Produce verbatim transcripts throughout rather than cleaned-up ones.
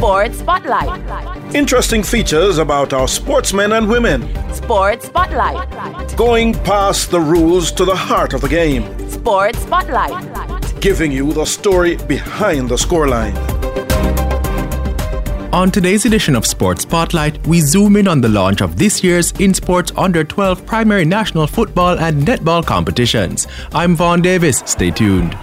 Sports Spotlight. Interesting features about our sportsmen and women. Sports Spotlight. Going past the rules to the heart of the game. Sports Spotlight. Giving you the story behind the scoreline. On today's edition of Sports Spotlight, we zoom in on the launch of this year's InSports under twelve primary national football and netball competitions. I'm Vaughn Davis. Stay tuned.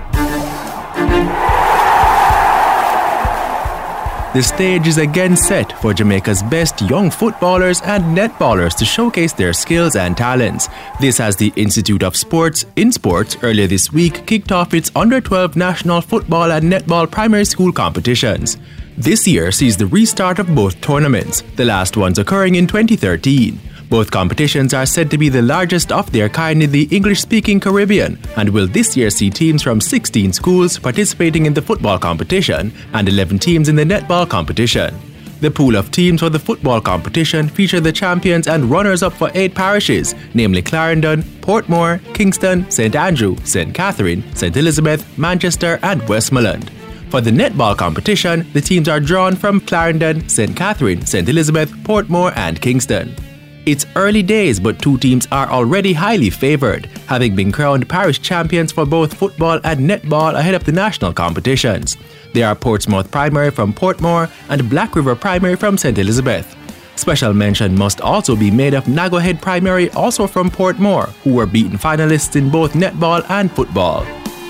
The stage is again set for Jamaica's best young footballers and netballers to showcase their skills and talents. This as the Institute of Sports, InSports, earlier this week kicked off its under twelve national football and netball primary school competitions. This year sees the restart of both tournaments, the last ones occurring in twenty thirteen. Both competitions are said to be the largest of their kind in the English-speaking Caribbean and will this year see teams from sixteen schools participating in the football competition and eleven teams in the netball competition. The pool of teams for the football competition feature the champions and runners-up for eight parishes, namely Clarendon, Portmore, Kingston, Saint Andrew, Saint Catherine, Saint Elizabeth, Manchester and Westmoreland. For the netball competition, the teams are drawn from Clarendon, Saint Catherine, Saint Elizabeth, Portmore and Kingston. It's early days, but two teams are already highly favoured, having been crowned parish champions for both football and netball ahead of the national competitions. They are Portsmouth Primary from Portmore and Black River Primary from Saint Elizabeth. Special mention must also be made of Nago Head Primary, also from Portmore, who were beaten finalists in both netball and football.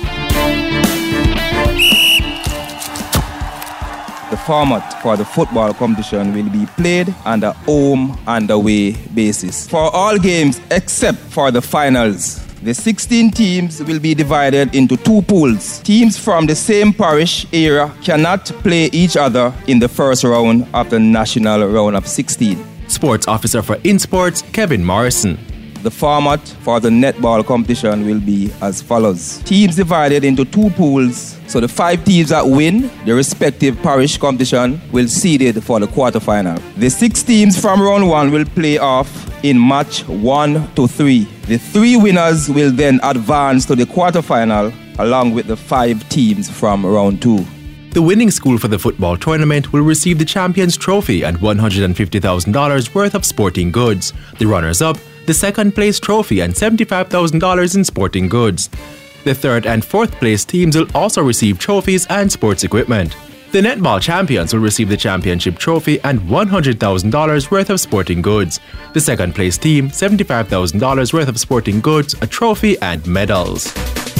The format for the football competition will be played on a home and away basis. For all games except for the finals, the sixteen teams will be divided into two pools. Teams from the same parish area cannot play each other in the first round of the national round of sixteen. Sports Officer for InSports, Kevin Morrison. The format for the netball competition will be as follows. Teams divided into two pools. So the five teams that win the respective parish competition will seeded for the quarterfinal. The six teams from round one will play off in match one to three. The three winners will then advance to the quarterfinal along with the five teams from round two. The winning school for the football tournament will receive the Champions Trophy and one hundred fifty thousand dollars worth of sporting goods. The runners-up, the second place trophy and seventy-five thousand dollars in sporting goods. The third and fourth place teams will also receive trophies and sports equipment. The netball champions will receive the championship trophy and one hundred thousand dollars worth of sporting goods. The second place team, seventy-five thousand dollars worth of sporting goods, a trophy and medals.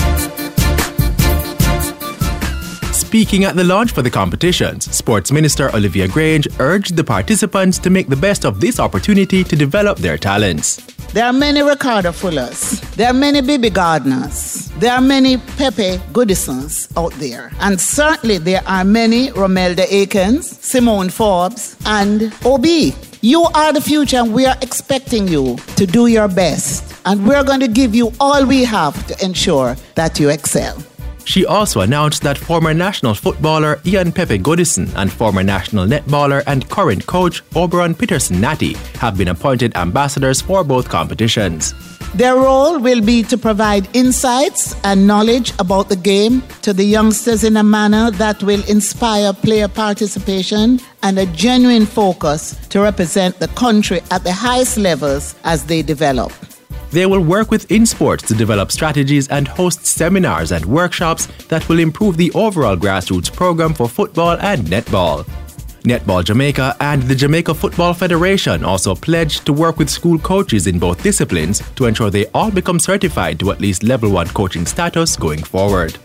Speaking at the launch for the competitions, Sports Minister Olivia Grange urged the participants to make the best of this opportunity to develop their talents. There are many Ricardo Fullers. There are many Bibi Gardners. There are many Pepe Goodisons out there. And certainly there are many Romelda Akins, Simone Forbes, and O B. You are the future and we are expecting you to do your best. And we're going to give you all we have to ensure that you excel. She also announced that former national footballer Ian Pepe Goodison and former national netballer and current coach Oberon Peterson Natty have been appointed ambassadors for both competitions. Their role will be to provide insights and knowledge about the game to the youngsters in a manner that will inspire player participation and a genuine focus to represent the country at the highest levels as they develop. They will work with InSports to develop strategies and host seminars and workshops that will improve the overall grassroots program for football and netball. Netball Jamaica and the Jamaica Football Federation also pledged to work with school coaches in both disciplines to ensure they all become certified to at least level one coaching status going forward.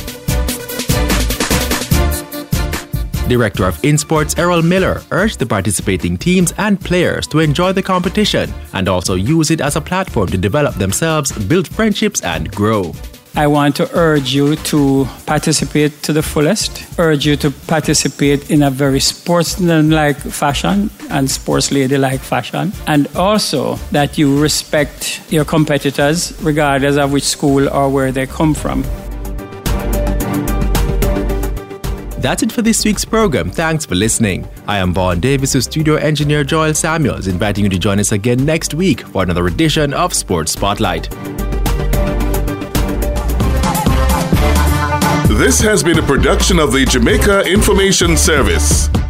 Director of InSports Errol Miller urged the participating teams and players to enjoy the competition and also use it as a platform to develop themselves, build friendships and grow. I want to urge you to participate to the fullest, urge you to participate in a very sportsman-like fashion and sports lady-like fashion, and also that you respect your competitors regardless of which school or where they come from. That's it for this week's program. Thanks for listening. I am Vaughn Davis with studio engineer Joel Samuels, inviting you to join us again next week for another edition of Sports Spotlight. This has been a production of the Jamaica Information Service.